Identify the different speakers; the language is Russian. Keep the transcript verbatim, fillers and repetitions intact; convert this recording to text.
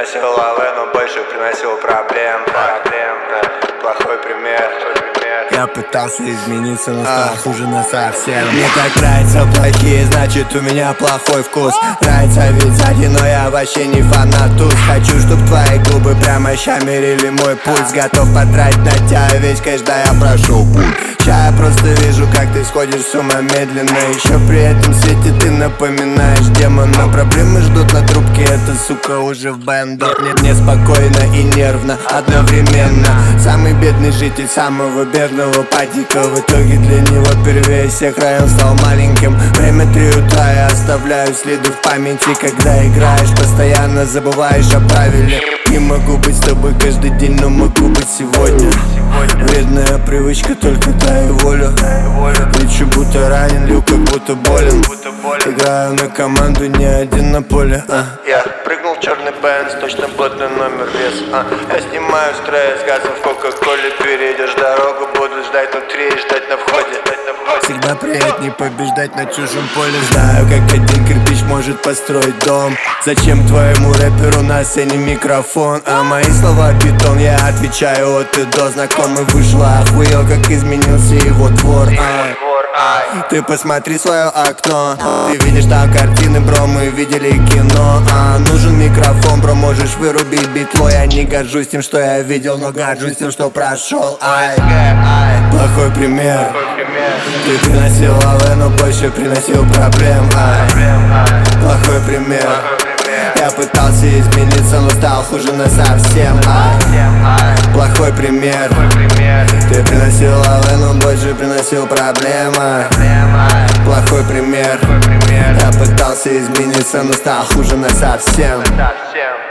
Speaker 1: приносил лавы, но больше приносил проблем. Проблем, да. Плохой пример.
Speaker 2: Я пытался измениться, но стал хуже на совсем. Мне так нравятся плохие, значит у меня плохой вкус. Нравится вид сзади, но я вообще не фанат туз. Хочу, чтоб твои губы прямо ща мерили мой пульс. Готов потратить на тебя весь кэш, да я прошел путь. Ща я просто вижу, как ты сходишь с ума медленно. Еще при этом свете ты напоминаешь демона. Проблемы ждут на трубке, эта сука уже в бэндах. Нет, мне спокойно и нервно одновременно. Самый бедный житель самого бедного падика. В итоге для него первее всех район стал маленьким. Время три утра, я оставляю следы в памяти. Когда играешь, постоянно забываешь о правиле. Не могу быть с тобой каждый день, но могу быть сегодня. Вредная привычка, только дай волю. Лечу будто ранен, лью как будто болен. Играю на команду, не один на поле. а.
Speaker 1: Я прыгнул в черный бенз, точно плотный номер вес. а. Я снимаю стресс, газом в кока-коле. Перейдешь дорогу, буду ждать внутри и ждать на входе.
Speaker 2: Всегда приятней побеждать на чужом поле. Знаю, как один кирпич может построить дом. Зачем твоему рэперу на сцене микрофон? А мои слова бетон, я отвечаю от и до. Знакомый вышла, охуел, как изменился его двор. а. Ты посмотри свое окно. Ты видишь там картины, бро, мы видели кино. а, Нужен микрофон, бро, можешь вырубить битло. Я не горжусь тем, что я видел, но горжусь тем, что прошел. Ай, плохой пример. Ты приносил лавы, но больше приносил проблем. Ай, плохой пример. Я пытался измениться, но стал хуже на совсем. Ай, плохой пример. Ты приносил лавы, но больше приносил проблемы. Плохой пример. Я пытался измениться, но стал хуже на совсем.